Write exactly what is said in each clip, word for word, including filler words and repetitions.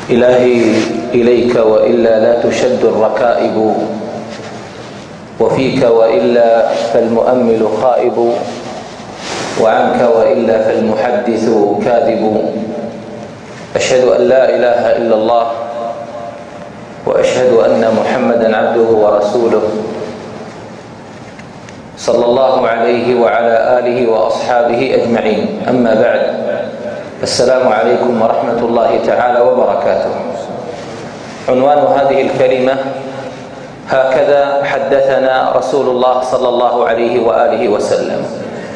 إلهي إليك وإلا لا تشد الركائب، وفيك وإلا فالمؤمل خائب، وعنك وإلا فالمحدث كاذب. أشهد أن لا إله إلا الله، وأشهد أن محمدا عبده ورسوله، صلى الله عليه وعلى آله وأصحابه أجمعين. أما بعد، السلام عليكم ورحمة الله تعالى وبركاته. عنوان هذه الكلمة: هكذا حدثنا رسول الله صلى الله عليه وآله وسلم.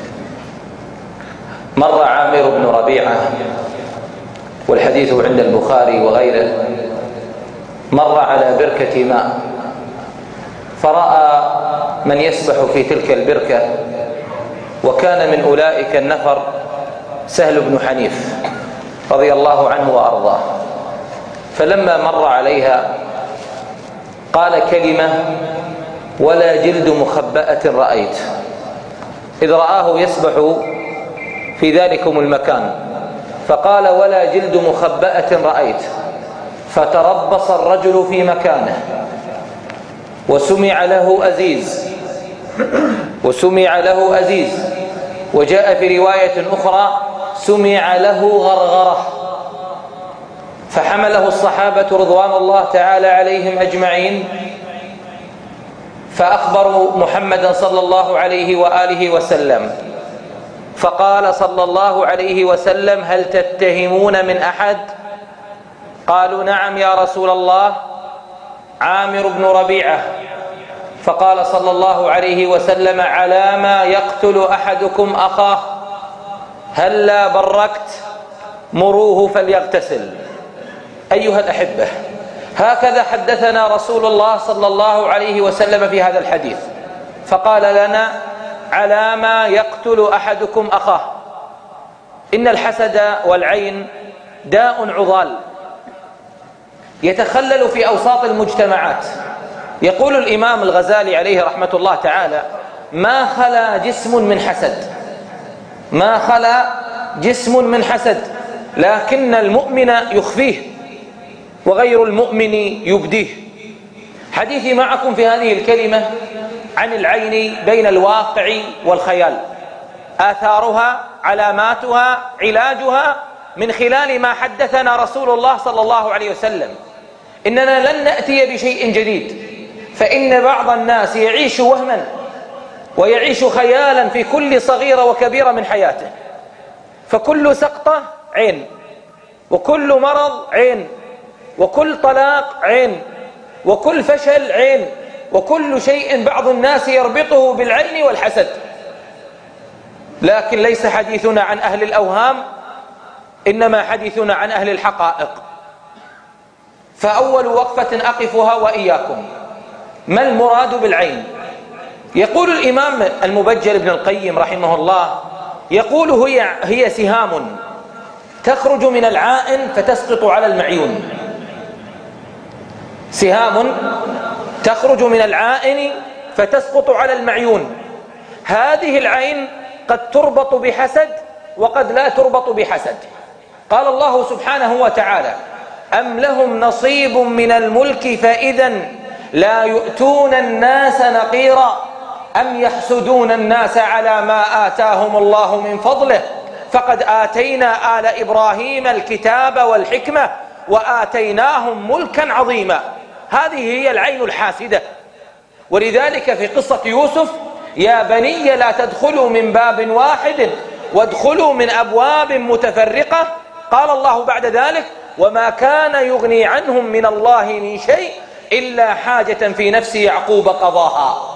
مر عامر بن ربيعة، والحديث عند البخاري وغيره، مر على بركة ماء، فرأى من يسبح في تلك البركة، وكان من أولئك النفر سهل بن حنيف رضي الله عنه وأرضاه. فلما مر عليها قال كلمة: ولا جلد مخبأة رأيت. إذ رآه يسبح في ذلكم المكان فقال: ولا جلد مخبأة رأيت. فتربص الرجل في مكانه، وسمع له أزيز وسمع له أزيز وجاء في رواية أخرى: سمع له غرغرة. فحمله الصحابة رضوان الله تعالى عليهم أجمعين، فأخبروا محمدا صلى الله عليه وآله وسلم، فقال صلى الله عليه وسلم: هل تتهمون من أحد؟ قالوا: نعم يا رسول الله، عامر بن ربيعة. فقال صلى الله عليه وسلم: على ما يقتل أحدكم أخاه؟ هلا بركت، مروه فليغتسل. أيها الأحبة، هكذا حدثنا رسول الله صلى الله عليه وسلم في هذا الحديث، فقال لنا: على ما يقتل أحدكم أخاه. إن الحسد والعين داء عضال يتخلل في أوساط المجتمعات. يقول الإمام الغزالي عليه رحمة الله تعالى: ما خلا جسم من حسد، ما خلا جسم من حسد، لكن المؤمن يخفيه وغير المؤمن يبديه. حديثي معكم في هذه الكلمة عن العين بين الواقع والخيال، آثارها، علاماتها، علاجها، من خلال ما حدثنا رسول الله صلى الله عليه وسلم. إننا لن نأتي بشيء جديد، فإن بعض الناس يعيش وهما ويعيش خيالا في كل صغيرة وكبيرة من حياته، فكل سقطة عين، وكل مرض عين، وكل طلاق عين، وكل فشل عين، وكل شيء بعض الناس يربطه بالعين والحسد. لكن ليس حديثنا عن أهل الأوهام، إنما حديثنا عن أهل الحقائق. فأول وقفة أقفها وإياكم: ما المراد بالعين؟ يقول الإمام المبجل ابن القيم رحمه الله، يقول: هي هي سهام تخرج من العائن فتسقط على المعيون. سهام تخرج من العائن فتسقط على المعيون. هذه العين قد تربط بحسد وقد لا تربط بحسد. قال الله سبحانه وتعالى: أم لهم نصيب من الملك فإذا لا يؤتون الناس نقيرا أم يحسدون الناس على ما آتاهم الله من فضله فقد آتينا آل إبراهيم الكتاب والحكمة وآتيناهم ملكا عظيما. هذه هي العين الحاسدة. ولذلك في قصة يوسف: يا بني لا تدخلوا من باب واحد وادخلوا من أبواب متفرقة. قال الله بعد ذلك: وما كان يغني عنهم من الله من شيء إلا حاجة في نفس يعقوب قضاها.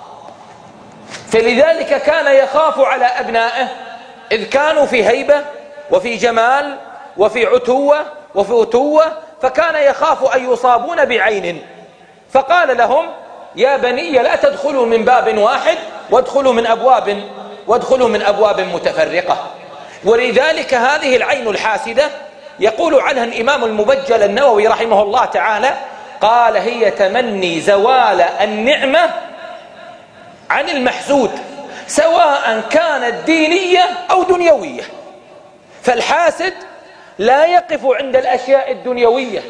فلذلك كان يخاف على أبنائه، إذ كانوا في هيبة وفي جمال وفي عتوة وفي أتوة، فكان يخاف أن يصابون بعين. فقال لهم: يا بني لا تدخلوا من باب واحد وادخلوا من أبواب وادخلوا من أبواب متفرقة. ولذلك هذه العين الحاسدة يقول عنها الإمام المبجل النووي رحمه الله تعالى، قال: هي تمني زوال النعمة عن المحسود، سواء كانت دينية أو دنيوية. فالحاسد لا يقف عند الأشياء الدنيوية،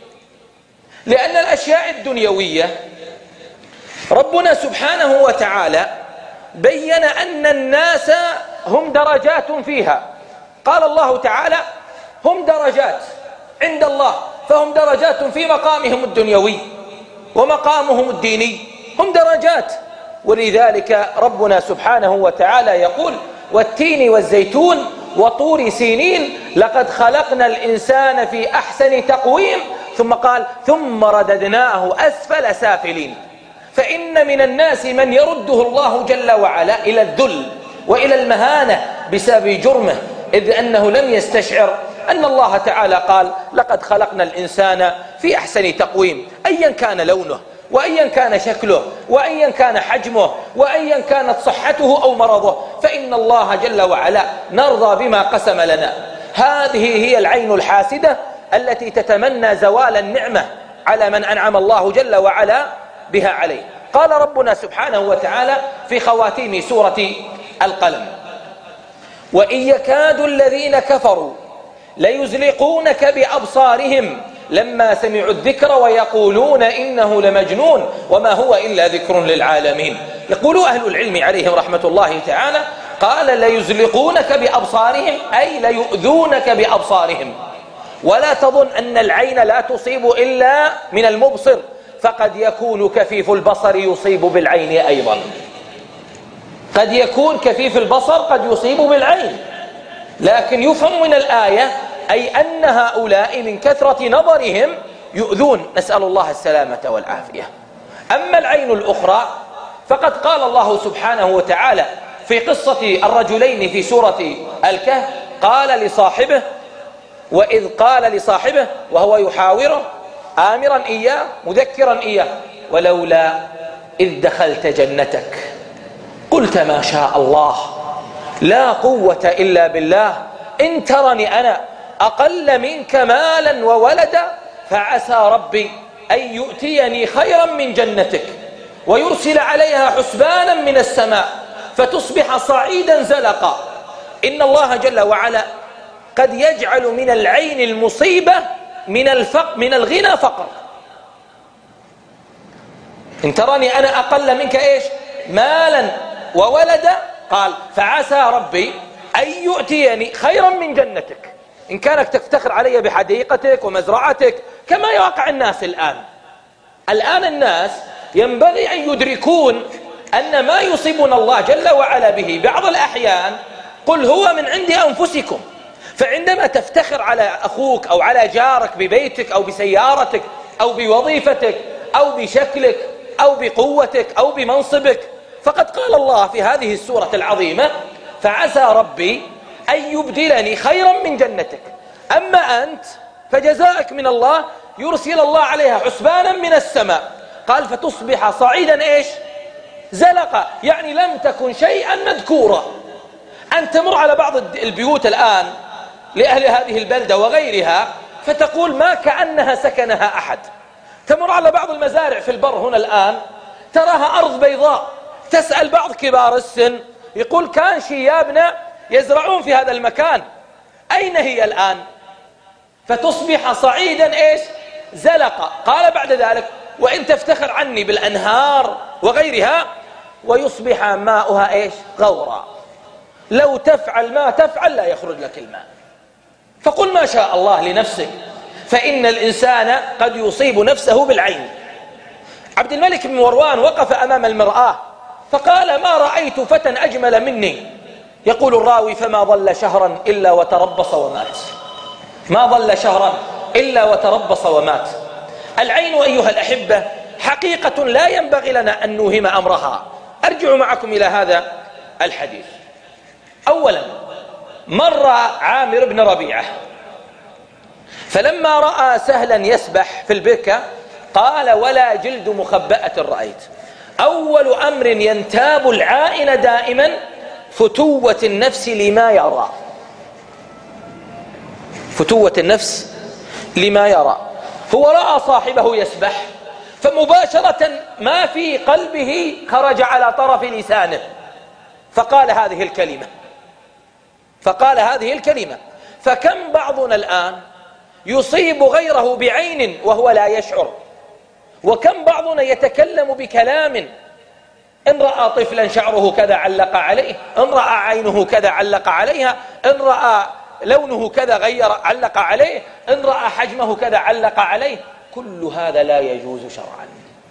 لأن الأشياء الدنيوية ربنا سبحانه وتعالى بين أن الناس هم درجات فيها. قال الله تعالى هم درجات عند الله، فهم درجات في مقامهم الدنيوي ومقامهم الديني، هم درجات. ولذلك ربنا سبحانه وتعالى يقول والتين والزيتون وطور سينين لقد خلقنا الإنسان في أحسن تقويم، ثم قال ثم رددناه أسفل سافلين. فإن من الناس من يرده الله جل وعلا إلى الذل وإلى المهانة بسبب جرمه، إذ أنه لم يستشعر أن الله تعالى قال لقد خلقنا الإنسان في أحسن تقويم، أيا كان لونه وأيا كان شكله وأيا كان حجمه وأيا كانت صحته أو مرضه، فإن الله جل وعلا نرضى بما قسم لنا. هذه هي العين الحاسدة التي تتمنى زوال النعمة على من أنعم الله جل وعلا بها عليه. قال ربنا سبحانه وتعالى في خواتيم سورة القلم وإن يكاد الذين كفروا ليزلقونك بأبصارهم لما سمعوا الذكر ويقولون إنه لمجنون وما هو إلا ذكر للعالمين. يقول أهل العلم عليهم رحمة الله تعالى قال ليزلقونك بأبصارهم أي ليؤذونك بأبصارهم، ولا تظن أن العين لا تصيب إلا من المبصر، فقد يكون كفيف البصر يصيب بالعين أيضا، قد يكون كفيف البصر قد يصيب بالعين. لكن يفهم من الآية أي أن هؤلاء من كثرة نظرهم يؤذون، نسأل الله السلامة والعافية. أما العين الأخرى فقد قال الله سبحانه وتعالى في قصة الرجلين في سورة الكهف قال لصاحبه وإذ قال لصاحبه وهو يحاوره آمرا إياه مذكرا إياه ولولا إذ دخلت جنتك قلت ما شاء الله لا قوة إلا بالله إن ترني أنا أقل منك مالا وولدا فعسى ربي أن يؤتيني خيرا من جنتك ويرسل عليها حسبانا من السماء فتصبح صعيدا زلقا. إن الله جل وعلا قد يجعل من العين المصيبة من الفقر من الغنى فقر. إن ترني أنا أقل منك إيش مالا وولدا قال فعسى ربي أن يؤتيني خيرا من جنتك، إن كانك تفتخر علي بحديقتك ومزرعتك كما يواقع الناس الآن. الآن الناس ينبغي أن يدركون أن ما يصيبنا الله جل وعلا به بعض الأحيان قل هو من عند أنفسكم. فعندما تفتخر على أخوك أو على جارك ببيتك أو بسيارتك أو بوظيفتك أو بشكلك أو بقوتك أو بمنصبك، فقد قال الله في هذه السورة العظيمة فعسى ربي أن يبدلني خيرا من جنتك. أما أنت فجزاءك من الله يرسل الله عليها حسبانا من السماء قال فتصبح صعيدا إيش زلقا، يعني لم تكن شيئا مذكورا. أن تمر على بعض البيوت الآن لأهل هذه البلدة وغيرها فتقول ما كأنها سكنها أحد. تمر على بعض المزارع في البر هنا الآن تراها أرض بيضاء، تسأل بعض كبار السن يقول كان شيابنا يزرعون في هذا المكان، أين هي الآن؟ فتصبح صعيدا إيش زلقا. قال بعد ذلك وإن تفتخر عني بالأنهار وغيرها ويصبح ماؤها إيش غورا، لو تفعل ما تفعل لا يخرج لك الماء. فقل ما شاء الله لنفسك، فإن الإنسان قد يصيب نفسه بالعين. عبد الملك بن مروان وقف أمام المرآة فقال ما رأيت فتى أجمل مني. يقول الراوي فما ظل شهرا إلا وتربص ومات، ما ظل شهرا إلا وتربص ومات. العين أيها الأحبة حقيقة لا ينبغي لنا أن نوهم أمرها. أرجع معكم إلى هذا الحديث. أولا مر عامر بن ربيعة فلما رأى سهلا يسبح في البركة قال ولا جلد مخبأة رأيت. أول أمر ينتاب العائن دائما فتوة النفس لما يرى، فتوة النفس لما يرى. هو رأى صاحبه يسبح فمباشرة ما في قلبه خرج على طرف لسانه فقال هذه الكلمة، فقال هذه الكلمة فكم بعضنا الآن يصيب غيره بعين وهو لا يشعر، وكم بعضنا يتكلم بكلام إن رأى طفلا شعره كذا علق عليه، إن رأى عينه كذا علق عليها، إن رأى لونه كذا غير علق عليه، إن رأى حجمه كذا علق عليه. كل هذا لا يجوز شرعا.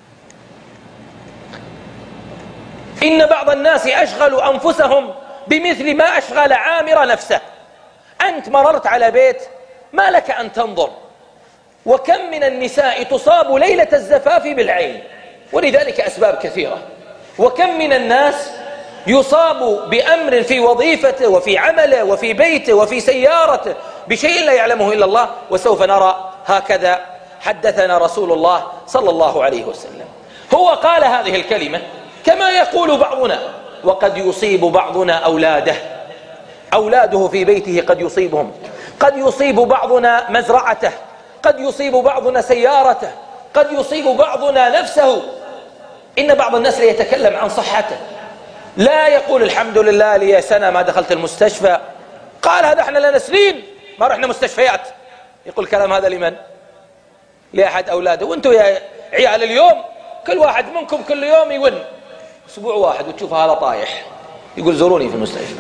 إن بعض الناس أشغلوا أنفسهم بمثل ما أشغل عامر نفسه. أنت مررت على بيت ما لك أن تنظر، وكم من النساء تصاب ليلة الزفاف بالعين، ولذلك أسباب كثيرة. وكم من الناس يصاب بأمر في وظيفته وفي عمله وفي بيته وفي سيارته بشيء لا يعلمه إلا الله. وسوف نرى هكذا حدثنا رسول الله صلى الله عليه وسلم. هو قال هذه الكلمة كما يقول بعضنا، وقد يصيب بعضنا أولاده، أولاده في بيته قد يصيبهم، قد يصيب بعضنا مزرعته، قد يصيب بعضنا سيارته، قد يصيب بعضنا نفسه. إن بعض الناس لا يتكلم عن صحته، لا يقول الحمد لله لي سنة ما دخلت المستشفى، قال هذا احنا لنا سنين ما رحنا مستشفيات. يقول الكلام هذا لمن؟ لأحد أولاده. وانتم يا عيال اليوم كل واحد منكم كل يوم يون أسبوع واحد وتشوف هذا طايح يقول زوروني في المستشفى.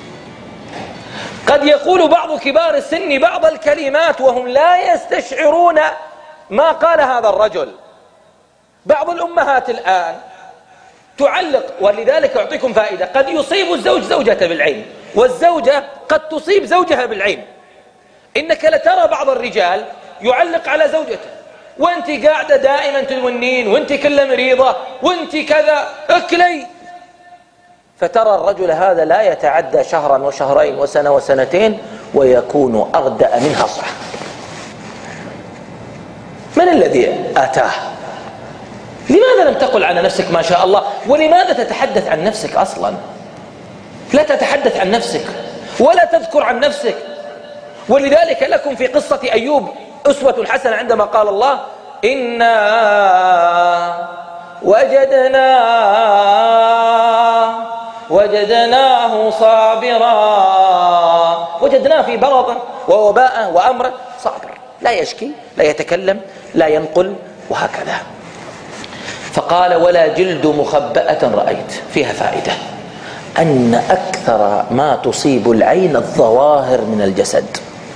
قد يقول بعض كبار السن بعض الكلمات وهم لا يستشعرون ما قال هذا الرجل. بعض الأمهات الآن تعلق، ولذلك أعطيكم فائدة، قد يصيب الزوج زوجته بالعين، والزوجة قد تصيب زوجها بالعين. إنك لترى بعض الرجال يعلق على زوجته، وانت قاعدة دائما تونين، وانت كل مريضة، وانت كذا اكلي. فترى الرجل هذا لا يتعدى شهرا وشهرين وسنة وسنتين ويكون أردأ منها صح. من الذي آتاه؟ لماذا لم تقل عن نفسك ما شاء الله؟ ولماذا تتحدث عن نفسك أصلا؟ لا تتحدث عن نفسك ولا تذكر عن نفسك. ولذلك لكم في قصة أيوب أسوة حسنة عندما قال الله إنا وجدنا وجدناه صابرا، وجدناه في برضه ووباء وأمر صابر، لا يشكي لا يتكلم لا ينقل وهكذا. فقال ولا جلد مخبأة رأيت. فيها فائدة أن أكثر ما تصيب العين الظواهر من الجسد،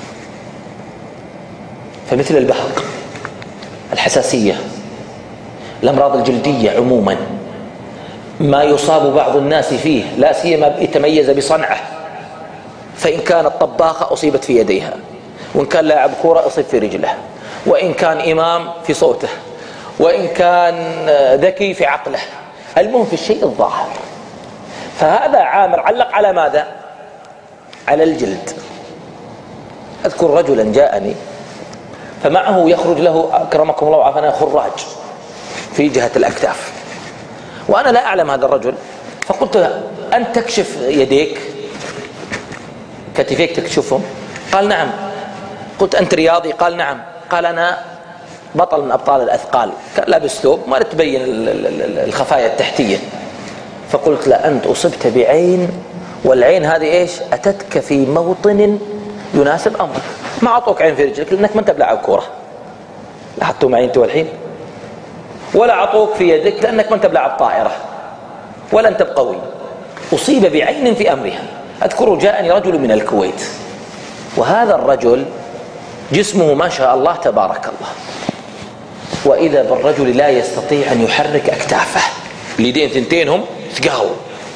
فمثل البهق، الحساسية، الأمراض الجلدية عموما، ما يصاب بعض الناس فيه لا سيما يتميز بصنعه، فإن كانت طباخة أصيبت في يديها، وإن كان لاعب كرة أصيب في رجله، وإن كان إمام في صوته، وإن كان ذكي في عقله، المهم في الشيء الظاهر. فهذا عامر علق على ماذا؟ على الجلد. أذكر رجلا جاءني فمعه يخرج له أكرمكم الله وعافانا خراج في جهة الأكتاف، وأنا لا أعلم هذا الرجل، فقلت له أن تكشف يديك كتفيك تكشفهم؟ قال نعم. قلت أنت رياضي؟ قال نعم. قال أنا بطل من أبطال الأثقال، كان لابس ثوب ما تبين الخفايا التحتية. فقلت لا أنت أصبت بعين، والعين هذه إيش؟ أتتك في موطن يناسب أمرك. ما أعطوك عين في رجلك لأنك ما أنت بلاعب كورة، لا حطوا معي أنت والحين، ولا أعطوك في يدك لأنك ما أنت بلاعب طائرة، ولا أنت بقوي. أصيب بعين في أمرها. أذكر جاءني رجل من الكويت، وهذا الرجل جسمه ما شاء الله تبارك الله، وإذا بالرجل لا يستطيع أن يحرك أكتافه، اليدين ثنتينهم ثقاو.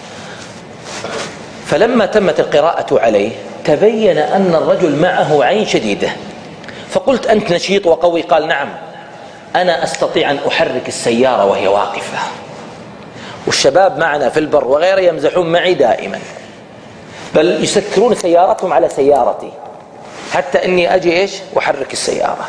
فلما تمت القراءة عليه تبين أن الرجل معه عين شديدة. فقلت أنت نشيط وقوي؟ قال نعم، أنا أستطيع أن أحرك السيارة وهي واقفة، والشباب معنا في البر وغيره يمزحون معي دائما، بل يسكرون سيارتهم على سيارتي حتى أني أجي إيش وأحرك السيارة.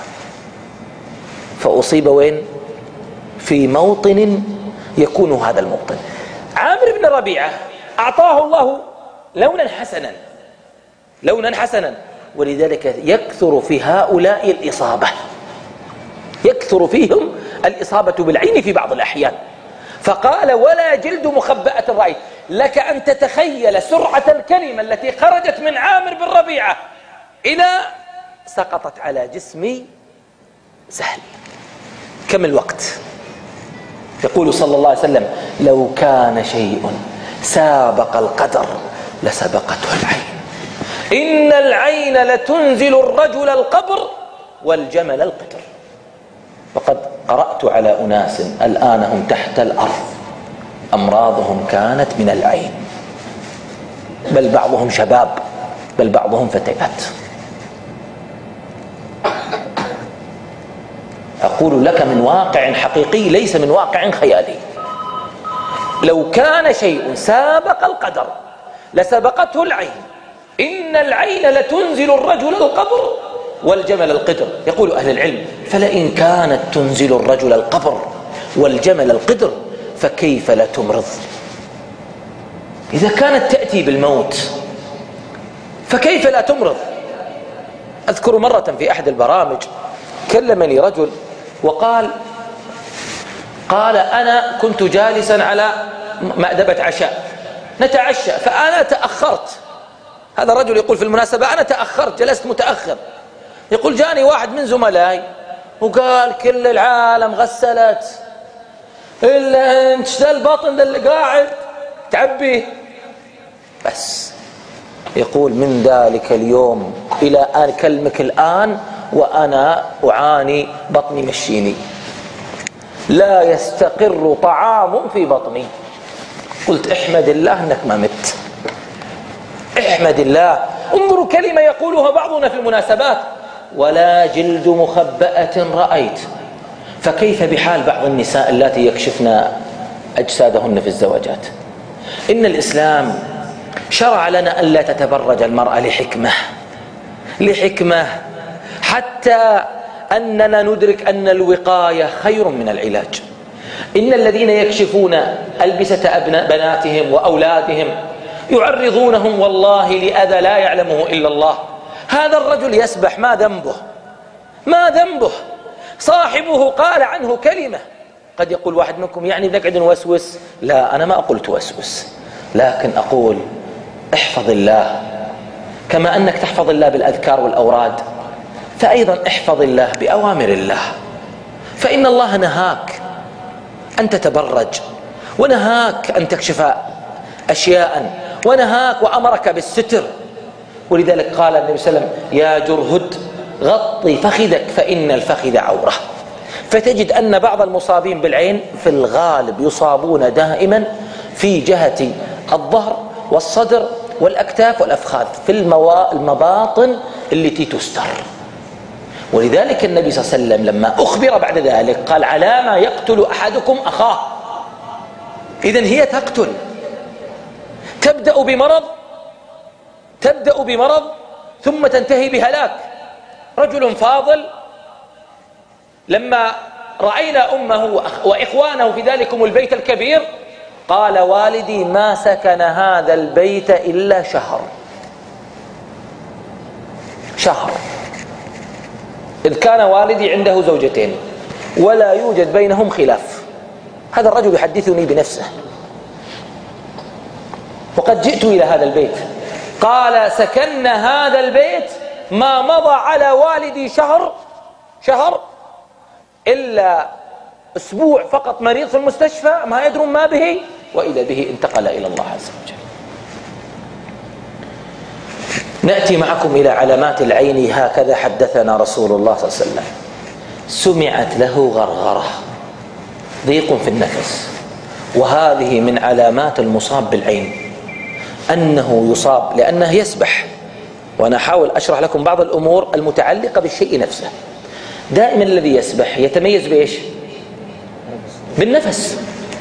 فأصيب وين؟ في موطن يكون هذا الموطن. عامر بن ربيعة أعطاه الله لونا حسنا، لونا حسنا، ولذلك يكثر في هؤلاء الإصابة، يكثر فيهم الإصابة بالعين في بعض الأحيان. فقال ولا جلد مخبأة رأيت. لك أن تتخيل سرعة الكلمة التي خرجت من عامر بن ربيعة إلى سقطت على جسمي سهل. كم الوقت؟ يقول صلى الله عليه وسلم: لو كان شيء سابق القدر لسبقته العين. إن العين لتنزل الرجل القبر والجمل القدر. وقد قرأت على أناس الآن هم تحت الأرض أمراضهم كانت من العين، بل بعضهم شباب، بل بعضهم فتيات. أقول لك من واقع حقيقي ليس من واقع خيالي. لو كان شيء سابق القدر لسبقته العين. إن العين لتنزل الرجل القبر والجمل القدر. يقول أهل العلم: فلئن كانت تنزل الرجل القبر والجمل القدر فكيف لا تمرض؟ إذا كانت تأتي بالموت فكيف لا تمرض؟ أذكر مرة في أحد البرامج كلمني رجل وقال قال أنا كنت جالسا على مأدبة عشاء نتعشى فأنا تأخرت. هذا الرجل يقول في المناسبة: أنا تأخرت، جلست متأخر. يقول: جاني واحد من زملائي وقال: كل العالم غسلت إلا أنت، ده البطن ده اللي قاعد تعبيه بس. يقول: من ذلك اليوم إلى أن أكلمك الآن وأنا أعاني بطني مشيني، لا يستقر طعام في بطني. قلت: احمد الله أنك ما مت، احمد الله. انظروا كلمة يقولها بعضنا في المناسبات: ولا جلد مخبأة رأيت. فكيف بحال بعض النساء اللاتي يكشفن أجسادهن في الزواجات؟ إن الإسلام شرع لنا أن لا تتبرج المرأة لحكمة لحكمة حتى أننا ندرك أن الوقاية خير من العلاج. إن الذين يكشفون ألبسة أبناء بناتهم وأولادهم يعرضونهم والله لأذى لا يعلمه إلا الله. هذا الرجل يسبح، ما ذنبه؟ ما ذنبه؟ صاحبه قال عنه كلمة. قد يقول واحد منكم: يعني نقعد نوسوس؟ لا، أنا ما أقول توسوس، لكن أقول احفظ الله. كما أنك تحفظ الله بالأذكار والأوراد، فأيضا احفظ الله بأوامر الله. فإن الله نهاك أن تتبرج، ونهاك أن تكشف أشياء، ونهاك وأمرك بالستر. ولذلك قال النبي صلى الله عليه وسلم: يا جرهد غطي فخذك فإن الفخذ عورة. فتجد أن بعض المصابين بالعين في الغالب يصابون دائما في جهة الظهر والصدر والأكتاف والأفخاذ، في المباطن التي تستر. ولذلك النبي صلى الله عليه وسلم لما أخبر بعد ذلك قال: على ما يقتل أحدكم أخاه. إذن هي تقتل، تبدأ بمرض تبدأ بمرض ثم تنتهي بهلاك. رجل فاضل لما رأينا أمه وإخوانه في ذلكم البيت الكبير قال: والدي ما سكن هذا البيت إلا شهر شهر إذ كان والدي عنده زوجتين ولا يوجد بينهم خلاف. هذا الرجل يحدثني بنفسه، وقد جئت إلى هذا البيت. قال: سكننا هذا البيت ما مضى على والدي شهر شهر إلا أسبوع فقط مريض في المستشفى ما يدرون ما به، وإذا به انتقل إلى الله عز وجل. نأتي معكم إلى علامات العين. هكذا حدثنا رسول الله صلى الله عليه وسلم: سمعت له غرغرة، ضيق في النفس، وهذه من علامات المصاب بالعين، أنه يصاب لأنه يسبح. وأنا أحاول أشرح لكم بعض الأمور المتعلقة بالشيء نفسه. دائما الذي يسبح يتميز بإيش؟ بالنفس.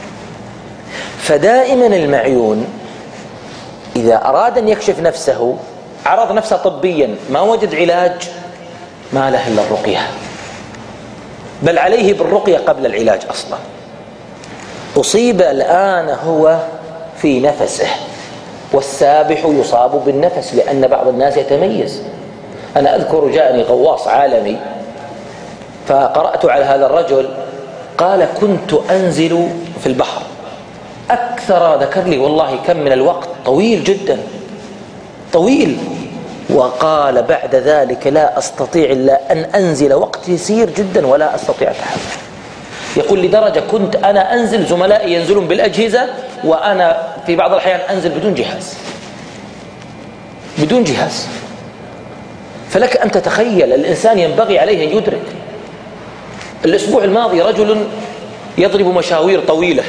فدائما المعيون إذا أراد أن يكشف نفسه عرض نفسه طبيا ما وجد علاج، ما له إلا الرقية، بل عليه بالرقية قبل العلاج أصلا. أصيب الآن هو في نفسه، والسابح يصاب بالنفس لأن بعض الناس يتميز. أنا أذكر جاءني غواص عالمي فقرأت على هذا الرجل قال: كنت أنزل في البحر أكثر، ذكر لي والله كم من الوقت طويل جدا طويل، وقال بعد ذلك لا أستطيع إلا أن أنزل وقت يسير جدا ولا أستطيع أتحمل. يقول لدرجة كنت أنا أنزل زملائي ينزلون بالأجهزة وأنا في بعض الأحيان أنزل بدون جهاز بدون جهاز. فلك أن تتخيل الإنسان ينبغي عليه أن يدرك. الأسبوع الماضي رجل يضرب مشاوير طويلة،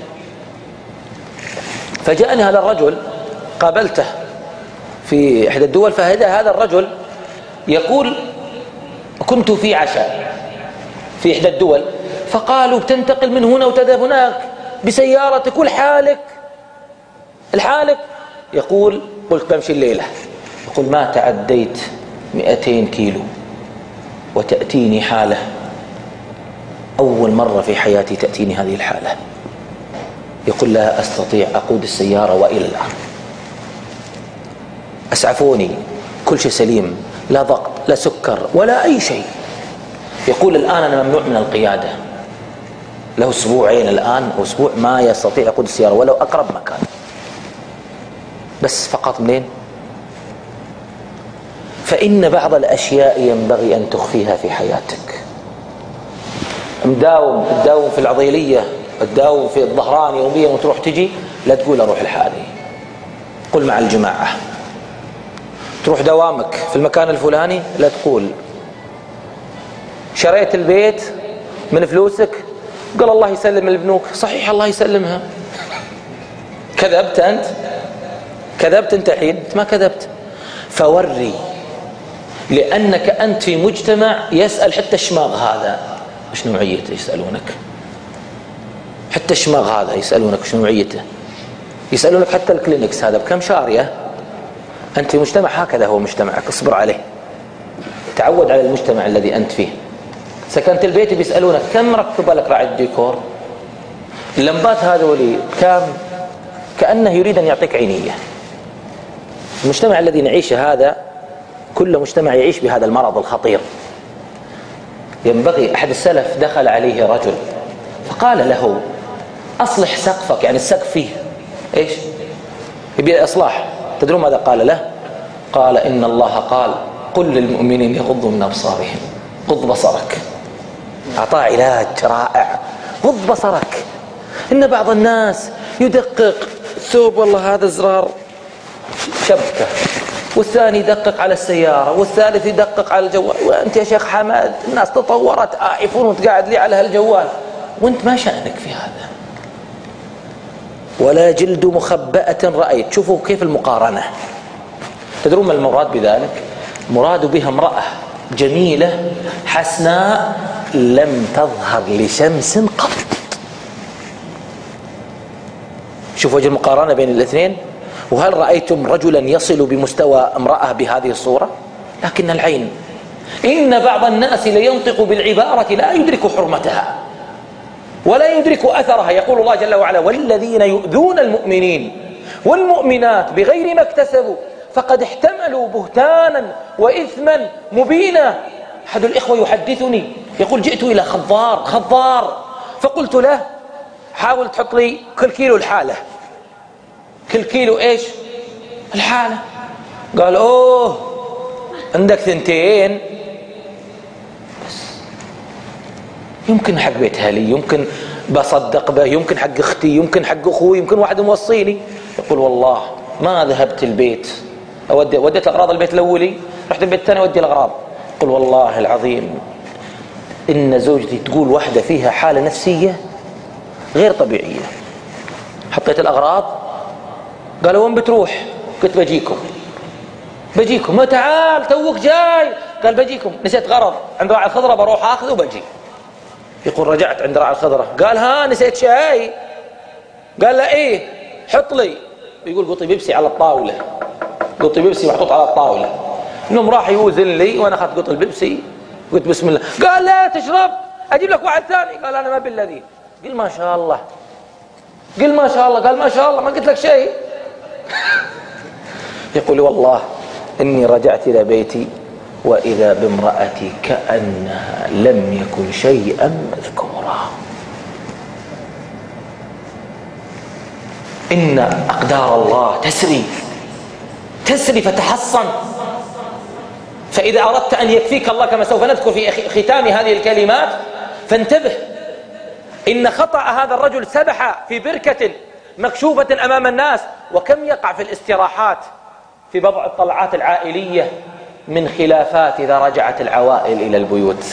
فجاءني هذا الرجل قابلته في إحدى الدول، فهذا هذا الرجل يقول كنت في عشاء في إحدى الدول فقالوا بتنتقل من هنا وتذهب هناك بسيارتك والحالك الحالك. يقول قلت بمشي الليلة. يقول ما تعديت مئتين كيلو وتأتيني حالة أول مرة في حياتي تأتيني هذه الحالة. يقول لا أستطيع أقود السيارة وإلى الآن أسعفوني كل شيء سليم، لا ضغط لا سكر ولا أي شيء. يقول الآن أنا ممنوع من القيادة، له أسبوعين الآن أو أسبوع ما يستطيع يقود السيارة ولو أقرب مكان، بس فقط منين. فإن بعض الأشياء ينبغي أن تخفيها في حياتك. مداوم تداوم في العضيلية تداوم في الظهران يوميا وتروح تجي، لا تقول أروح لحالي، قل مع الجماعة. تروح دوامك في المكان الفلاني لا تقول شريت البيت من فلوسك، قال الله يسلم البنوك. صحيح الله يسلمها، كذبت أنت كذبت أنت حين ما كذبت. فوري، لأنك أنت في مجتمع يسأل حتى الشماغ هذا إيش نوعيته، يسألونك حتى الشماغ هذا يسألونك إيش نوعيته، يسألونك حتى الكلينكس هذا بكم شارية. أنت في مجتمع هكذا هو مجتمعك، اصبر عليه، تعود على المجتمع الذي أنت فيه. سكنت البيت بيسألونك كم ركب لك راعي الديكور، اللمبات هذولي كم، كأنه يريد أن يعطيك عينية. المجتمع الذي نعيشه هذا كل مجتمع يعيش بهذا المرض الخطير. ينبغي، أحد السلف دخل عليه رجل فقال له أصلح سقفك، يعني السقف فيه إيش يبي إصلاح. تدرون ماذا قال له؟ قال إن الله قال قل للمؤمنين يغضوا من أبصارهم. غض بصرك، أعطاه علاج رائع. غض بصرك. إن بعض الناس يدقق ثوب، والله هذا زرار شبكة، والثاني يدقق على السيارة، والثالث يدقق على الجوال. وأنت يا شيخ حماد الناس تطورت آيفون وتقعد لي على هالجوال وأنت ما شأنك في هذا. ولا جلد مخبأة رأيت. شوفوا كيف المقارنة. تدرون ما المراد بذلك؟ مراد بها امرأة جميلة حسناء لم تظهر لشمس قط. شوفوا وجه المقارنة بين الاثنين. وهل رأيتم رجلا يصل بمستوى امرأة بهذه الصورة؟ لكن العين. إن بعض الناس لينطق بالعبارة لا يدرك حرمتها ولا يدرك أثرها. يقول الله جل وعلا والذين يؤذون المؤمنين والمؤمنات بغير ما اكتسبوا فقد احتملوا بهتانا وإثما مبينا. أحد الإخوة يحدثني يقول جئت إلى خضار خضار فقلت له حاول تحط لي كل كيلو الحالة. كل كيلو إيش الحالة؟ قال أوه عندك ثنتين بس، يمكن حق بيت أهلي، يمكن بصدق به، يمكن حق أختي، يمكن حق أخوي، يمكن واحد موصيني. يقول والله ما ذهبت البيت أودي وديت الأغراض البيت الأولي، رحت البيت الثاني أودي الأغراض. يقول والله العظيم إن زوجتي تقول واحدة فيها حالة نفسية غير طبيعية. حطيت الأغراض قالوا وين بتروح؟ قلت بجيكم بجيكم. ما تعال توك جاي؟ قال بجيكم. نسيت غرض عند راعي الخضرة بروح أخذ وبجي. يقول رجعت عند راعي الخضرة قال ها نسيت شيء؟ قال لا إيه حط لي. يقول قطي بيبسي على الطاولة، قطي بيبسي محطوط على الطاولة. انهم راح يوزن لي وانا اخذت قطي البيبسي قلت بسم الله. قال لا تشرب اجيب لك واحد ثاني. قال انا ما بالذي. قل ما شاء الله قل ما شاء الله. قال ما شاء الله ما قلت لك شيء. يقول والله اني رجعت الى بيتي واذا بامرأتي كأنها لم يكن شيئا مذكورا. إن أقدار الله تسري تسري فتحصن. فإذا أردت أن يكفيك الله كما سوف نذكر في ختام هذه الكلمات فانتبه، إن خطأ هذا الرجل سبح في بركة مكشوفة أمام الناس، وكم يقع في الاستراحات في بضع الطلعات العائلية من خلافات إذا رجعت العوائل إلى البيوت.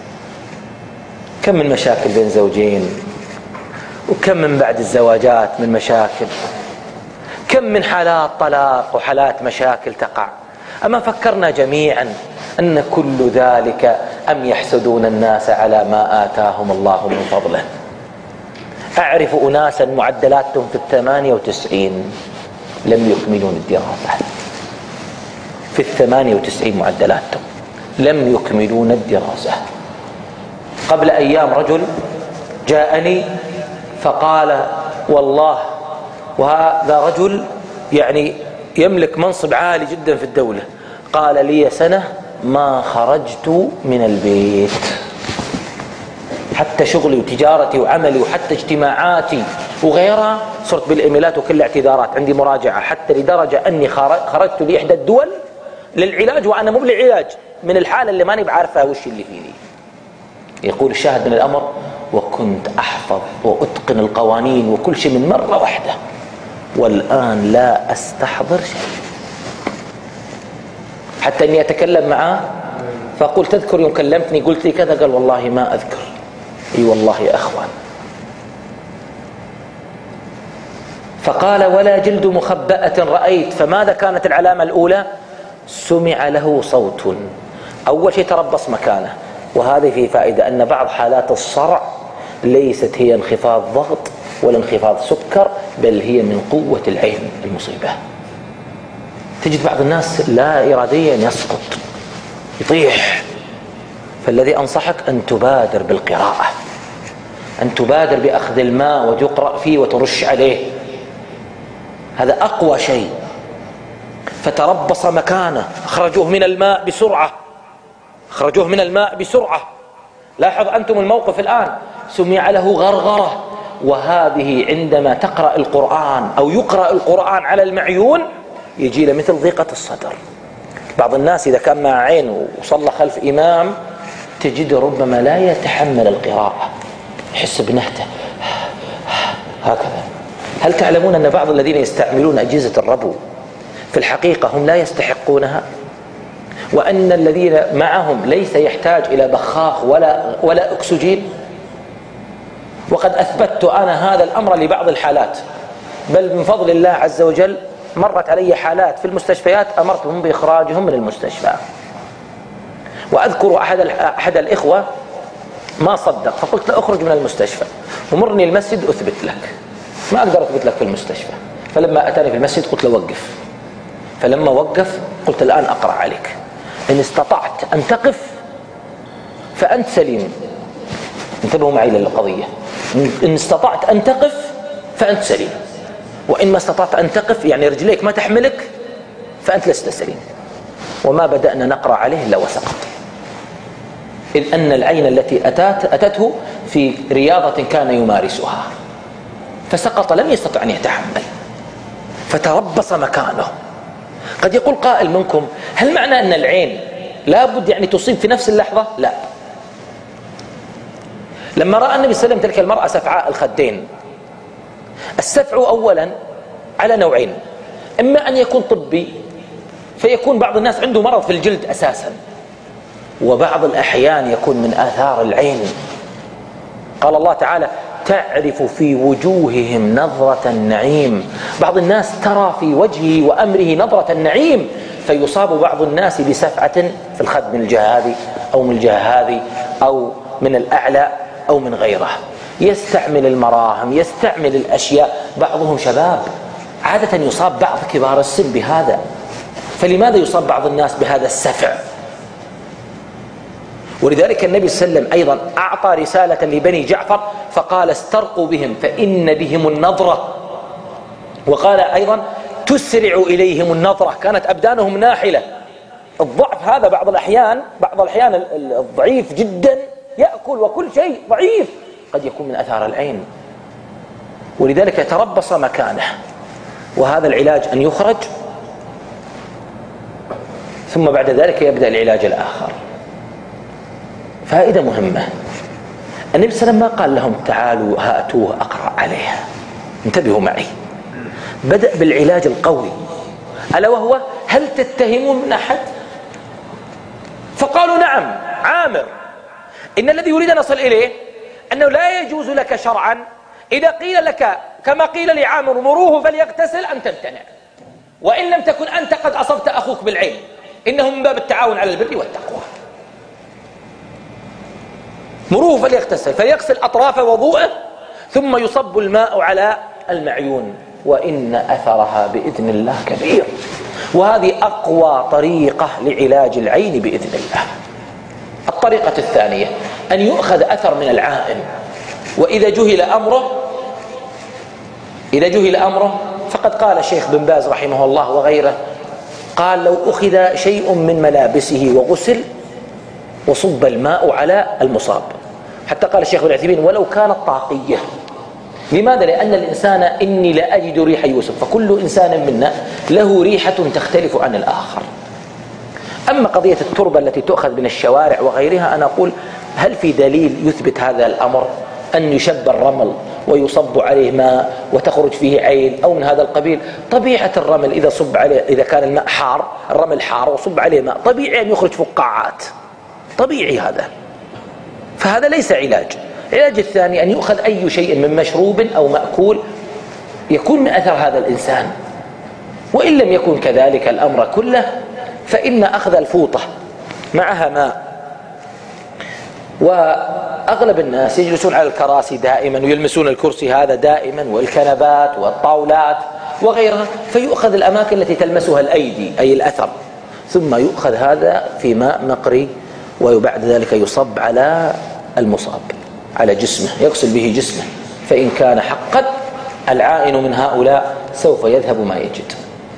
كم من مشاكل بين زوجين، وكم من بعد الزواجات من مشاكل، كم من حالات طلاق وحالات مشاكل تقع. أما فكرنا جميعا أن كل ذلك أم يحسدون الناس على ما آتاهم الله من فضله. أعرف أناسا معدلاتهم في الثمانية وتسعين لم يكملون الدراسة، في الثمانية وتسعين معدلاتهم لم يكملون الدراسة. قبل أيام رجل جاءني فقال والله، وهذا رجل يعني يملك منصب عالي جدا في الدولة، قال لي سنة ما خرجت من البيت، حتى شغلي وتجارتي وعملي وحتى اجتماعاتي وغيرها صرت بالإيميلات وكل اعتذارات، عندي مراجعة، حتى لدرجة أني خرجت لإحدى الدول للعلاج وأنا مو بالعلاج من الحالة اللي ماني بعرفها وش اللي فيني. يقول الشاهد من الأمر وكنت أحفظ وأتقن القوانين وكل شيء من مرة واحدة، والآن لا أستحضر شيء، حتى أني أتكلم معاه فقلت تذكر يوم كلمتني قلت لي كذا؟ قال والله ما أذكر. اي والله يا أخوان. فقال ولا جلد مخبأة رأيت. فماذا كانت العلامة الأولى؟ سمع له صوت. أول شيء تربص مكانه، وهذه في فائدة أن بعض حالات الصرع ليست هي انخفاض ضغط ولا انخفاض سكر، بل هي من قوة العين المصيبة. تجد بعض الناس لا إراديا يسقط يطيح. فالذي أنصحك أن تبادر بالقراءة، أن تبادر بأخذ الماء وتقرأ فيه وترش عليه، هذا أقوى شيء. فتربص مكانه، أخرجوه من الماء بسرعة، أخرجوه من الماء بسرعة. لاحظ أنتم الموقف الآن، سمع له غرغرة، وهذه عندما تقرأ القرآن أو يقرأ القرآن على المعيون يجي له مثل ضيقة الصدر. بعض الناس إذا كان مع عين وصلى خلف إمام تجد ربما لا يتحمل القراءة، يحس بنهته هكذا. هل تعلمون أن بعض الذين يستعملون أجهزة الربو في الحقيقة هم لا يستحقونها، وأن الذين معهم ليس يحتاج إلى بخاخ ولا, ولا أكسجين؟ وقد أثبتت أنا هذا الأمر لبعض الحالات، بل من فضل الله عز وجل مرت علي حالات في المستشفيات أمرتهم بإخراجهم من المستشفى. وأذكر أحد, أحد الإخوة ما صدق، فقلت له أخرج من المستشفى ومرني المسجد أثبت لك. ما أقدر أثبت لك في المستشفى. فلما أتاني في المسجد قلت له وقف. فلما وقف قلت الآن أقرأ عليك، إن استطعت أن تقف فأنت سليم. انتبهوا معي للقضية، إن استطعت أن تقف فأنت سليم، وإن ما استطعت أن تقف يعني رجليك ما تحملك فأنت لست سليم. وما بدأنا نقرأ عليه إلا وسقط، إذ أن العين التي أتت أتته في رياضة كان يمارسها فسقط، لم يستطع أن يتحمل فتربص مكانه. قد يقول قائل منكم هل معنى أن العين لا بد يعني تصيب في نفس اللحظة؟ لا. لما رأى النبي صلى الله عليه وسلم تلك المرأة سفعاء الخدين، السفع أولا على نوعين، إما أن يكون طبي فيكون بعض الناس عنده مرض في الجلد أساسا، وبعض الأحيان يكون من آثار العين. قال الله تعالى تعرف في وجوههم نظرة النعيم. بعض الناس ترى في وجهه وأمره نظرة النعيم، فيصاب بعض الناس بسفعة في الخد من الجهة هذه أو من الجهة هذه أو من الأعلى أو من غيره. يستعمل المراهم، يستعمل الأشياء. بعضهم شباب، عادة يصاب بعض كبار السن بهذا. فلماذا يصاب بعض الناس بهذا السفع؟ ولذلك النبي صلى الله عليه وسلم أيضا أعطى رسالة لبني جعفر فقال استرقوا بهم فإن بهم النظرة. وقال أيضا تسرع إليهم النظرة، كانت أبدانهم ناحلة. الضعف هذا بعض الأحيان بعض الأحيان الضعيف جدا يأكل وكل شيء ضعيف قد يكون من أثار العين. ولذلك يتربص مكانه، وهذا العلاج أن يخرج ثم بعد ذلك يبدأ العلاج الآخر. فائدة مهمة. النبي صلى الله عليه وسلم ما قال لهم تعالوا هاتوه أقرأ عليها، انتبهوا معي، بدأ بالعلاج القوي، ألا وهو هل تتهمون من أحد؟ فقالوا نعم عامر. إن الذي يريد أن نصل إليه أنه لا يجوز لك شرعا إذا قيل لك كما قيل لعامر مروه فليغتسل أن تمتنع، وإن لم تكن أنت قد أصبت أخوك بالعلم، إنه من باب التعاون على البر والتقوى. مروه فليغتسل، فيغسل أطراف وضوءه ثم يصب الماء على المعيون، وإن أثرها بإذن الله كبير. وهذه أقوى طريقة لعلاج العين بإذن الله. الطريقة الثانية أن يؤخذ أثر من العائن، وإذا جهل أمره إذا جهل أمره فقد قال الشيخ بن باز رحمه الله وغيره، قال لو أخذ شيء من ملابسه وغسل وصب الماء على المصاب، حتى قال الشيخ بن عثيمين ولو كانت طاقية. لماذا؟ لأن الإنسان إني لا أجد ريح يوسف، فكل إنسان منا له ريحة تختلف عن الآخر. أما قضية التربة التي تؤخذ من الشوارع وغيرها، أنا أقول هل في دليل يثبت هذا الأمر، أن يشب الرمل ويصب عليه ماء وتخرج فيه عين أو من هذا القبيل؟ طبيعة الرمل إذا صب عليه، إذا كان الماء حار، الرمل حار وصب عليه ماء، طبيعي أن يخرج فقاعات، طبيعي هذا. فهذا ليس علاج. العلاج الثاني أن يؤخذ أي شيء من مشروب أو مأكول يكون من أثر هذا الإنسان، وإن لم يكن كذلك الأمر كله فإن أخذ الفوطة معها ماء، وأغلب الناس يجلسون على الكراسي دائما ويلمسون الكرسي هذا دائما والكنبات والطاولات وغيرها، فيؤخذ الأماكن التي تلمسها الأيدي أي الأثر، ثم يؤخذ هذا في ماء مقري، وبعد ذلك يصب على المصاب على جسمه، يغسل به جسمه، فإن كان حقا العائن من هؤلاء سوف يذهب ما يجد.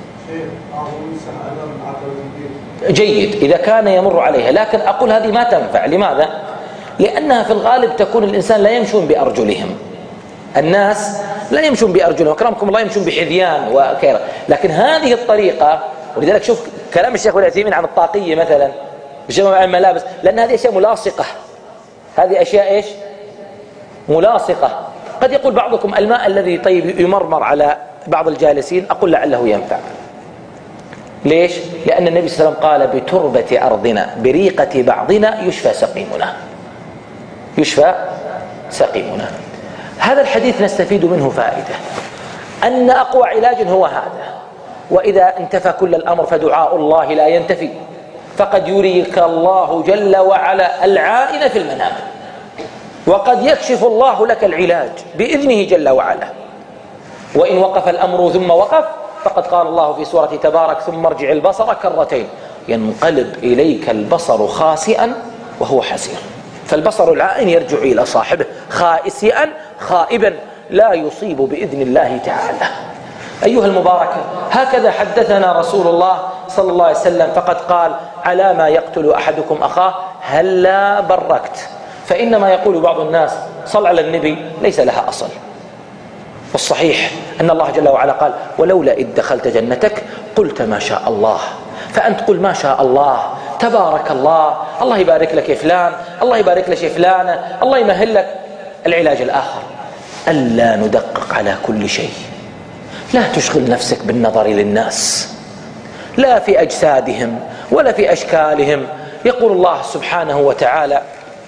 جيد إذا كان يمر عليها، لكن أقول هذه ما تنفع. لماذا؟ لأنها في الغالب تكون الإنسان لا يمشون بأرجلهم، الناس لا يمشون بأرجلهم، أكرمكم الله يمشون بحذيان وكذا، لكن هذه الطريقة. ولذلك شوف كلام الشيخ العثيمين عن الطاقية مثلا بجمع الملابس، لأن هذه أشياء ملاصقة، هذه أشياء إيش؟ ملاصقة. قد يقول بعضكم الماء الذي طيب يمرمر على بعض الجالسين، أقول لعله ينفع. ليش؟ لأن النبي صلى الله عليه وسلم قال بتربة أرضنا بريقة بعضنا يشفى سقيمنا، يشفى سقيمنا. هذا الحديث نستفيد منه فائدة، أن أقوى علاج هو هذا، وإذا انتفى كل الأمر فدعاء الله لا ينتفي، فقد يريك الله جل وعلا العائن في المنام، وقد يكشف الله لك العلاج بإذنه جل وعلا. وإن وقف الأمر ثم وقف، فقد قال الله في سورة تبارك ثم ارجع البصر كرتين ينقلب إليك البصر خاسئا وهو حسير. فالبصر العائن يرجع إلى صاحبه خائسئا خائبا لا يصيب بإذن الله تعالى. أيها المباركة، هكذا حدثنا رسول الله صلى الله عليه وسلم، فقد قال على ما يقتل أحدكم أخاه هلا بركت. فإنما يقول بعض الناس صل على النبي ليس لها أصل، والصحيح أن الله جل وعلا قال ولولا إذ دخلت جنتك قلت ما شاء الله، فأنت قل ما شاء الله، تبارك الله، الله يبارك لك يا فلان، الله يبارك لك يا فلانة، الله يمهل لك. العلاج الآخر ألا ندقق على كل شيء، لا تشغل نفسك بالنظر للناس لا في أجسادهم ولا في أشكالهم. يقول الله سبحانه وتعالى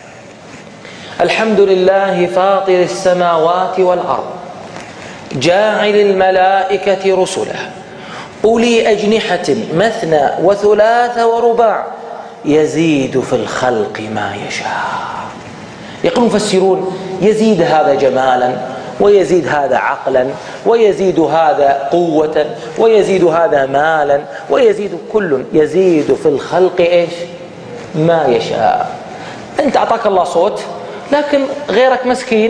الحمد لله فاطر السماوات والأرض جاعل الملائكة رسلا أولي أجنحة مثنى وثلاث ورباع يزيد في الخلق ما يشاء. يقول مفسرون يزيد هذا جمالا، ويزيد هذا عقلا، ويزيد هذا قوة، ويزيد هذا مالا، ويزيد كل يزيد في الخلق إيش؟ ما يشاء. أنت أعطاك الله صوت، لكن غيرك مسكين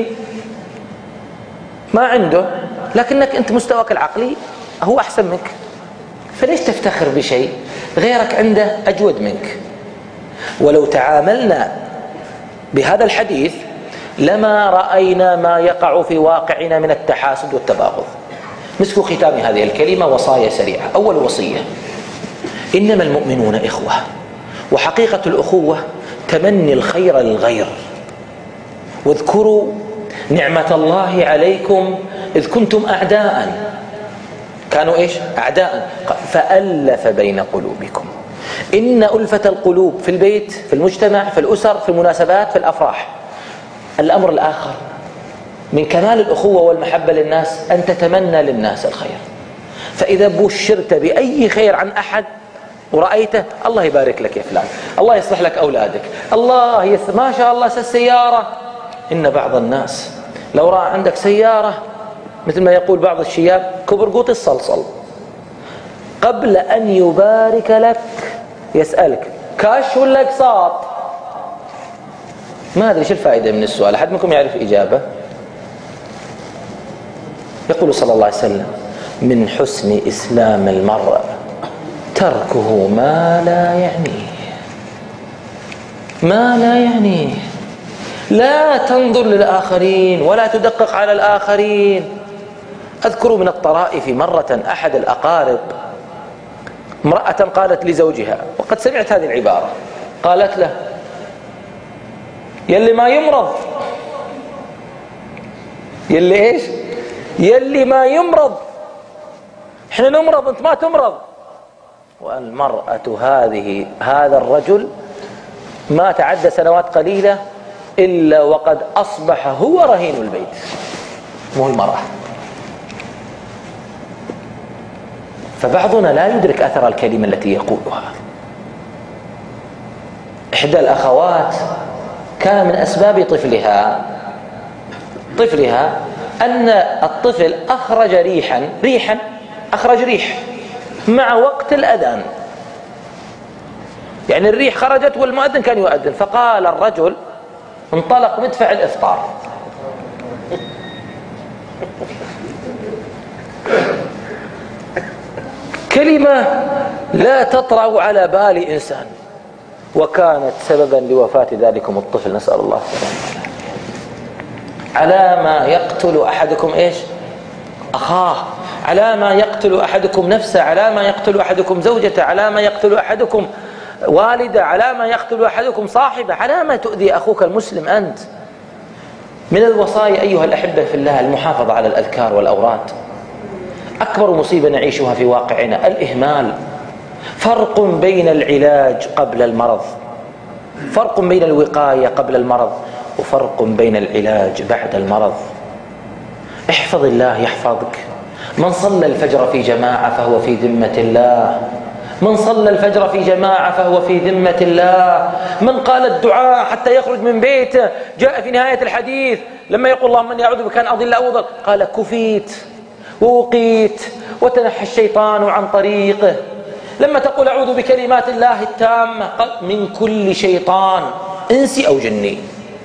ما عنده، لكنك أنت مستواك العقلي هو أحسن منك، فليش تفتخر بشيء غيرك عنده أجود منك؟ ولو تعاملنا بهذا الحديث لما رأينا ما يقع في واقعنا من التحاسد والتباغض. مسكوا ختام هذه الكلمة وصايا سريعة. أول وصية إنما المؤمنون إخوة، وحقيقة الأخوة تمني الخير للغير. واذكروا نعمة الله عليكم إذ كنتم أعداء، كانوا إيش؟ أعداء، فألف بين قلوبكم. إن ألفة القلوب في البيت، في المجتمع، في الأسر، في المناسبات، في الأفراح. الأمر الآخر من كمال الأخوة والمحبة للناس أن تتمنى للناس الخير. فإذا بشرت بأي خير عن أحد ورأيته، الله يبارك لك يا فلان، الله يصلح لك أولادك، الله يس... ما شاء الله السيارة. إن بعض الناس لو رأى عندك سيارة مثل ما يقول بعض الشياب كبرقوط الصلصل، قبل أن يبارك لك يسألك كاش ولا اقساط. ما أدري شو الفائدة من السؤال، أحد منكم يعرف إجابة؟ يقول صلى الله عليه وسلم: من حسن إسلام المرء تركه ما لا يعنيه. ما لا يعنيه. لا تنظر للآخرين ولا تدقق على الآخرين. أذكر من الطرائف مرة أحد الأقارب امرأة قالت لزوجها، وقد سمعت هذه العبارة، قالت له: يلي ما يمرض، يلي إيش؟ يلي ما يمرض، احنا نمرض انت ما تمرض. والمرأة هذه هذا الرجل ما تعدى سنوات قليلة إلا وقد أصبح هو رهين البيت، مو المرأة. فبعضنا لا يدرك أثر الكلمة التي يقولها. إحدى الأخوات كان من أسباب طفلها طفلها أن الطفل أخرج ريحا ريحا أخرج ريح مع وقت الأذان، يعني الريح خرجت والمؤذن كان يؤذن، فقال الرجل: انطلق مدفع الإفطار. كلمة لا تطرأ على بال إنسان، وكانت سببا لوفاة ذلكم الطفل، نسأل الله السلامة. على ما يقتل أحدكم إيش؟ أخاه، على ما يقتل أحدكم نفسه، على ما يقتل أحدكم زوجته، على ما يقتل أحدكم والده، على ما يقتل أحدكم صاحبه، على ما تؤذي أخوك المسلم أنت. من الوصايا أيها الأحبة في الله المحافظة على الأذكار والأوراد. أكبر مصيبة نعيشها في واقعنا الإهمال. فرق بين العلاج قبل المرض، فرق بين الوقاية قبل المرض، وفرق بين العلاج بعد المرض. احفظ الله يحفظك. من صلى الفجر في جماعة فهو في ذمة الله، من صلى الفجر في جماعة فهو في ذمة الله. من قال الدعاء حتى يخرج من بيته، جاء في نهاية الحديث لما يقول اللهم إني أعوذ بك أن أضل أو أضل، قال كفيت ووقيت وتنحى الشيطان عن طريقه. لما تقول أعوذ بكلمات الله التامة، قال من كل شيطان إنسي أو جني.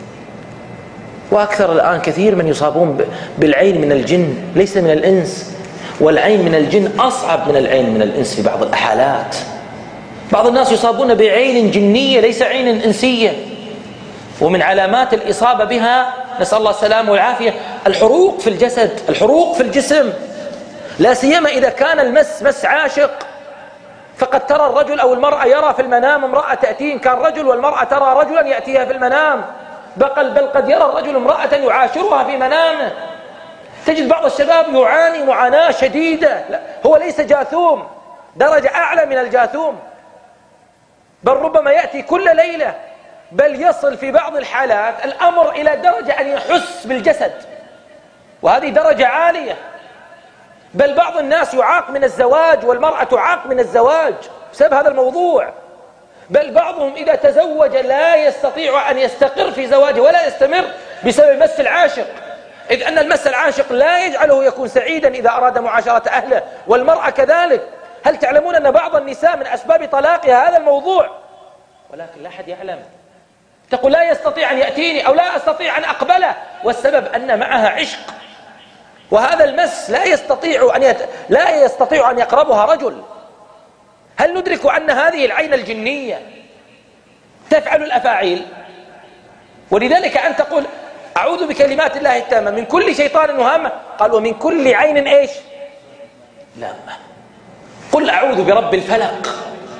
وأكثر الآن كثير من يصابون بالعين من الجن ليس من الإنس، والعين من الجن أصعب من العين من الإنس في بعض الحالات. بعض الناس يصابون بعين جنية ليس عين إنسية. ومن علامات الإصابة بها نسأل الله السلامة والعافية الحروق في الجسد، الحروق في الجسم، لا سيما إذا كان المس مس عاشق. فقد ترى الرجل أو المرأة يرى في المنام امرأة تأتيه، كان رجل والمرأة ترى رجلا يأتيها في المنام، بل بل قد يرى الرجل امرأة يعاشرها في منامه. تجد بعض الشباب يعاني معاناة شديدة، لا هو ليس جاثوم، درجة أعلى من الجاثوم، بل ربما يأتي كل ليلة، بل يصل في بعض الحالات الأمر إلى درجة أن يحس بالجسد، وهذه درجة عالية. بل بعض الناس يعاق من الزواج، والمرأة تعاق من الزواج بسبب هذا الموضوع. بل بعضهم إذا تزوج لا يستطيع أن يستقر في زواجه ولا يستمر بسبب مس العاشق، إذ أن المس العاشق لا يجعله يكون سعيدا إذا أراد معاشرة أهله، والمرأة كذلك. هل تعلمون أن بعض النساء من أسباب طلاقها هذا الموضوع؟ ولكن لا أحد يعلم. تقول لا يستطيع أن يأتيني أو لا أستطيع أن أقبله، والسبب أن معها عشق، وهذا المس لا يستطيع أن يت... لا يستطيع أن يقربها رجل. هل ندرك أن هذه العين الجنية تفعل الأفاعيل؟ ولذلك أن تقول أعوذ بكلمات الله التامة من كل شيطان وهامة، قال ومن كل عين إيش؟ لا، قل أعوذ برب الفلق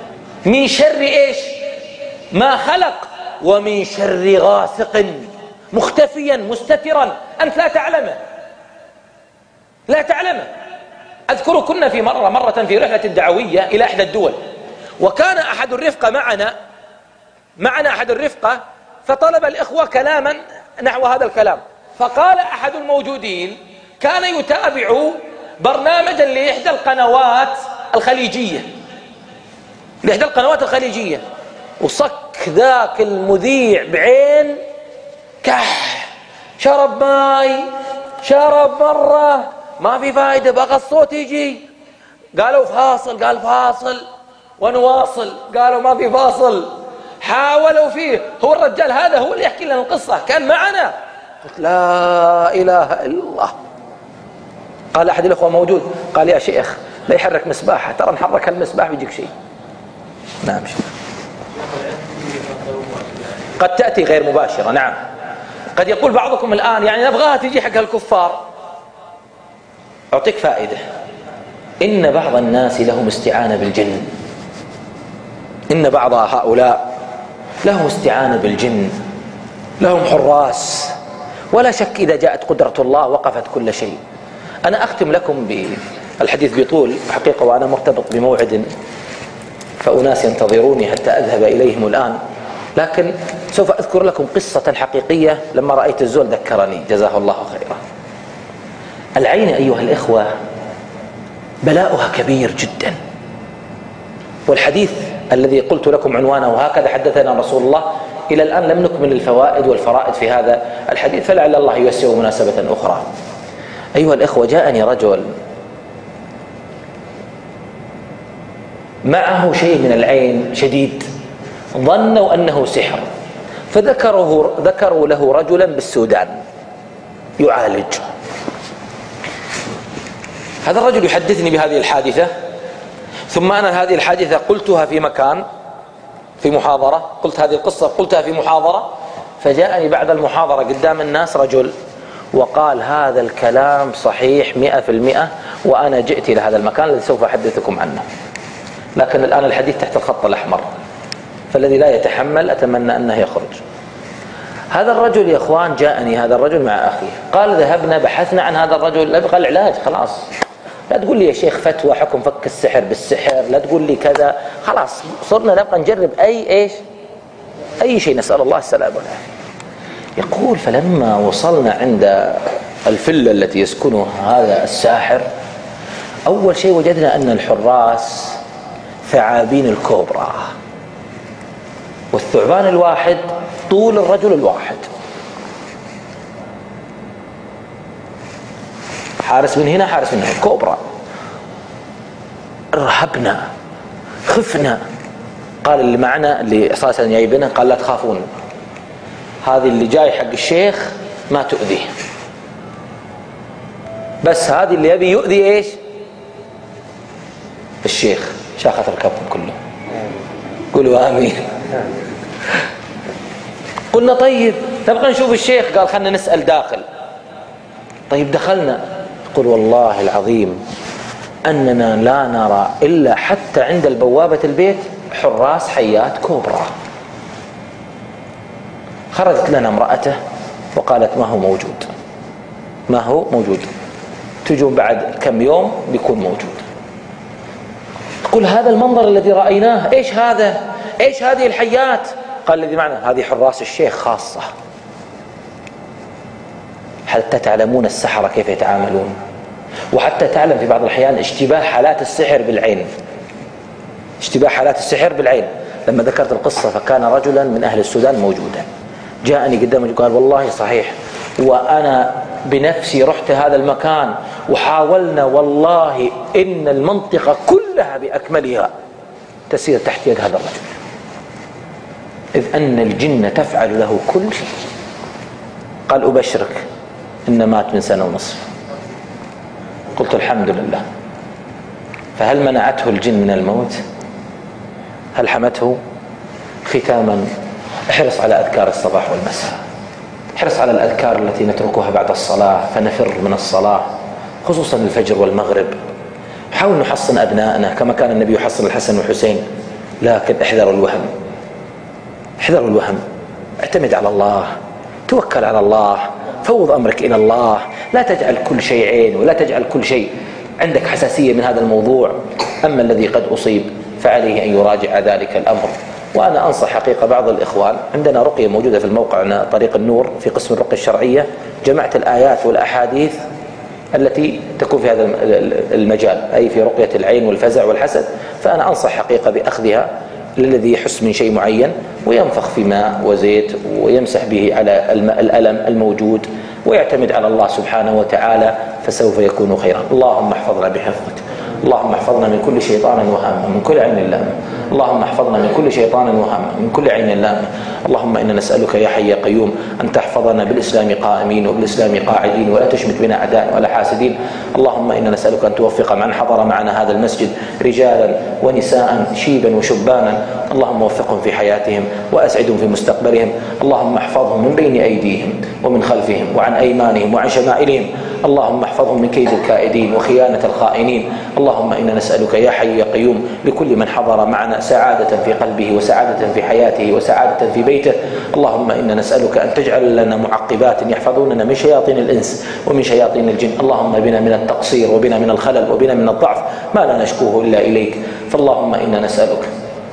من شر إيش؟ ما خلق، ومن شر غاسق مختفيا مستترا أنت لا تعلمه لا تعلمه أذكر كنا في مرة مرة في رحلة دعوية إلى إحدى الدول، وكان أحد الرفقة معنا معنا أحد الرفقة، فطلب الإخوة كلاما نحو هذا الكلام، فقال أحد الموجودين كان يتابع برنامجا لإحدى القنوات الخليجية لإحدى القنوات الخليجية وصك ذاك المذيع بعين كح، شرب ماي، شرب مرة، ما في فايدة، بقى الصوت يجي. قالوا فاصل، قال فاصل ونواصل، قالوا ما في فاصل، حاولوا فيه. هو الرجال هذا هو اللي يحكي لنا القصة، كان معنا. قلت لا إله إلا الله. قال أحد الأخوة موجود، قال يا شيخ لا يحرك مسباحة، ترى نحرك المسباح بيجيك شيء. نعم شيخ، قد تأتي غير مباشرة. نعم، قد يقول بعضكم الآن يعني نبغاها تجي حق الكفار. أعطيك فائدة، إن بعض الناس لهم استعانة بالجن، إن بعض هؤلاء لهم استعانة بالجن، لهم حراس، ولا شك إذا جاءت قدرة الله وقفت كل شيء. أنا أختم لكم بالحديث بطول حقيقة، وأنا مرتبط بموعد، فأناس ينتظروني حتى أذهب إليهم الآن، لكن سوف أذكر لكم قصة حقيقية لما رأيت الزول ذكرني جزاه الله خيرا. العين أيها الإخوة بلاؤها كبير جدا، والحديث الذي قلت لكم عنوانه هكذا حدثنا رسول الله، إلى الآن لم نكمل الفوائد والفرائد في هذا الحديث، فلعل الله ييسر مناسبة أخرى. أيها الإخوة، جاءني رجل معه شيء من العين شديد، ظنوا أنه سحر، فذكروا ذكروا له رجلا بالسودان يعالج. هذا الرجل يحدثني بهذه الحادثة، ثم أنا هذه الحادثة قلتها في مكان في محاضرة، قلت هذه القصة قلتها في محاضرة، فجاءني بعد المحاضرة قدام الناس رجل وقال هذا الكلام صحيح مئة في المئة، وأنا جئت إلى هذا المكان الذي سوف أحدثكم عنه، لكن الآن الحديث تحت الخط الأحمر، فالذي لا يتحمل أتمنى أنه يخرج. هذا الرجل يا أخوان جاءني هذا الرجل مع أخيه، قال ذهبنا بحثنا عن هذا الرجل، نبغى العلاج خلاص، لا تقول لي يا شيخ فتوى حكم فك السحر بالسحر، لا تقول لي كذا، خلاص صرنا نبغى نجرب أي إيش أي شيء، نسأل الله السلامة والعافية. يقول فلما وصلنا عند الفلة التي يسكنها هذا الساحر، أول شيء وجدنا أن الحراس ثعابين الكوبرا، والثعبان الواحد طول الرجل الواحد، حارس من هنا حارس من هنا، كوبرا. رهبنا خفنا. قال اللي معنا اللي اساسا جايبينه قال لا تخافون، هذه اللي جاي حق الشيخ ما تؤذيه، بس هذه اللي يبي يؤذي ايش الشيخ شاخة الكفن كله. قولوا آمين. قلنا طيب نبغى نشوف الشيخ، قال خلنا نسأل داخل. طيب دخلنا، يقول والله العظيم أننا لا نرى إلا حتى عند البوابة البيت حراس حيات كوبرا. خرجت لنا امرأته وقالت ما هو موجود، ما هو موجود، تجون بعد كم يوم بيكون موجود. تقول هذا المنظر الذي رأيناه إيش هذا؟ إيش هذه الحيات؟ قال الذي معنا هذه حراس الشيخ خاصة، حتى تعلمون السحرة كيف يتعاملون، وحتى تعلم في بعض الأحيان اشتباه حالات السحر بالعين، اشتباه حالات السحر بالعين. لما ذكرت القصة فكان رجلا من أهل السودان موجودا، جاءني قدامي قال والله صحيح، وأنا بنفسي رحت هذا المكان وحاولنا، والله إن المنطقة كلها بأكملها تسير تحت يد هذا الرجل، إذ أن الجن تفعل له كل شيء. قال أبشرك إن مات من سنة ونصف. قلت الحمد لله. فهل منعته الجن من الموت؟ هل حمته؟ ختاما، احرص على أذكار الصباح والمساء، احرص على الأذكار التي نتركها بعد الصلاة فنفر من الصلاة، خصوصا الفجر والمغرب. حاول نحصن أبنائنا كما كان النبي يحصن الحسن والحسين لكن احذروا الوهم، احذروا الوهم، اعتمد على الله، توكل على الله، فوض أمرك إلى الله، لا تجعل كل شيء عين ولا تجعل كل شيء عندك حساسية من هذا الموضوع. أما الذي قد أصيب فعليه أن يراجع ذلك الأمر. وأنا أنصح حقيقة بعض الإخوان، عندنا رقية موجودة في الموقع طريق النور في قسم الرقية الشرعية، جمعت الآيات والأحاديث التي تكون في هذا المجال، أي في رقية العين والفزع والحسد. فأنا أنصح حقيقة بأخذها للذي يحس من شيء معين، وينفخ في ماء وزيت ويمسح به على الألم الموجود ويعتمد على الله سبحانه وتعالى، فسوف يكون خيرا. اللهم احفظنا بحفظك، اللهم احفظنا من كل شيطان وهامة، من كل عين لامة، اللهم احفظنا من كل شيطان وهامة، من كل عين لامة. اللهم إنا نسألك يا حي يا قيوم أن تحفظنا بالإسلام قائمين وبالإسلام قاعدين، ولا تشمت بنا أعداء ولا حاسدين. اللهم إنا نسألك أن توفق من حضر معنا هذا المسجد رجالا ونساء شيبا وشبانا، اللهم وفقهم في حياتهم وأسعدهم في مستقبلهم. اللهم احفظهم من بين أيديهم ومن خلفهم وعن أيمانهم وعن شمائلهم. اللهم احفظهم من كيد الكائدين وخيانة الخائنين. اللهم إنا نسألك يا حي يا قيوم لكل من حضر معنا سعادة في قلبه وسعادة في حياته وسعادة في بيته. اللهم إنا نسألك أن تجعل لنا معقبات يحفظوننا من شياطين الإنس ومن شياطين الجن. اللهم بنا من التقصير وبنا من الخلل وبنا من الضعف ما لا نشكوه إلا إليك. فاللهم إنا نسألك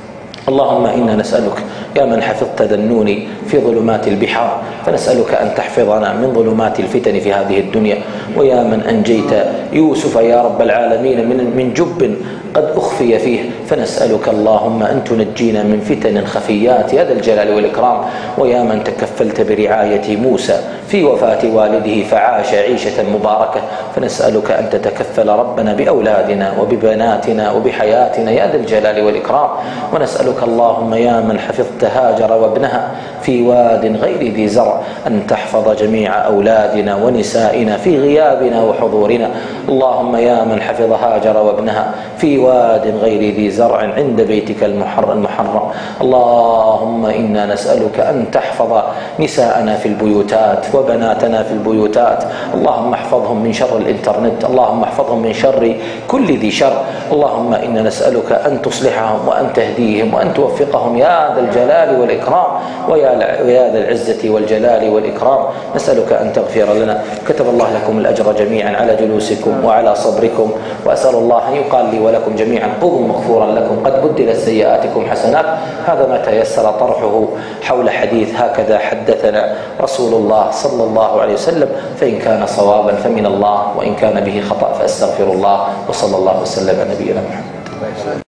اللهم إنا نسألك يا من حفظت ذنوني في ظلمات البحار، فنسألك أن تحفظنا من ظلمات الفتن في هذه الدنيا، ويا من أنجيت يوسف يا رب العالمين من من جب قد أخفي فيه، فنسألك اللهم أن تنجينا من فتن خفيات يا ذا الجلال والإكرام. ويا من تكفلت برعاية موسى في وفاة والده فعاش عيشة مباركة، فنسألك أن تتكفل ربنا بأولادنا وببناتنا وبحياتنا يا ذا الجلال والإكرام. ونسألك اللهم يا من حفظت هاجر وابنها في واد غير ذي زرع أن تحفظ جميع أولادنا ونسائنا في غيابنا وحضورنا. اللهم يا من حفظ هاجر وابنها في واد غير ذي زرع عند بيتك المحرم اللهم إنا نسألك أن تحفظ نساءنا في البيوتات وبناتنا في البيوتات. اللهم احفظهم من شر الإنترنت، اللهم احفظهم من شر كل ذي شر. اللهم إنا نسألك أن تصلحهم وأن تهديهم وأن توفقهم يا ذا الجلال والإكرام ويا ذا العزة والجلال والإكرام. نسألك أن تغفر لنا. كتب الله لكم الأجر جميعا على جلوسكم وعلى صبركم، وأسأل الله أن يقال لي ولكم جميعا قوموا مغفورا لكم قد بدلت سيئاتكم حسنات. هذا ما تيسر طرحه حول حديث هكذا حدثنا رسول الله صلى الله عليه وسلم، فإن كان صوابا فمن الله وإن كان به خطأ فأستغفر الله، وصلى الله وسلم على نبينا محمد.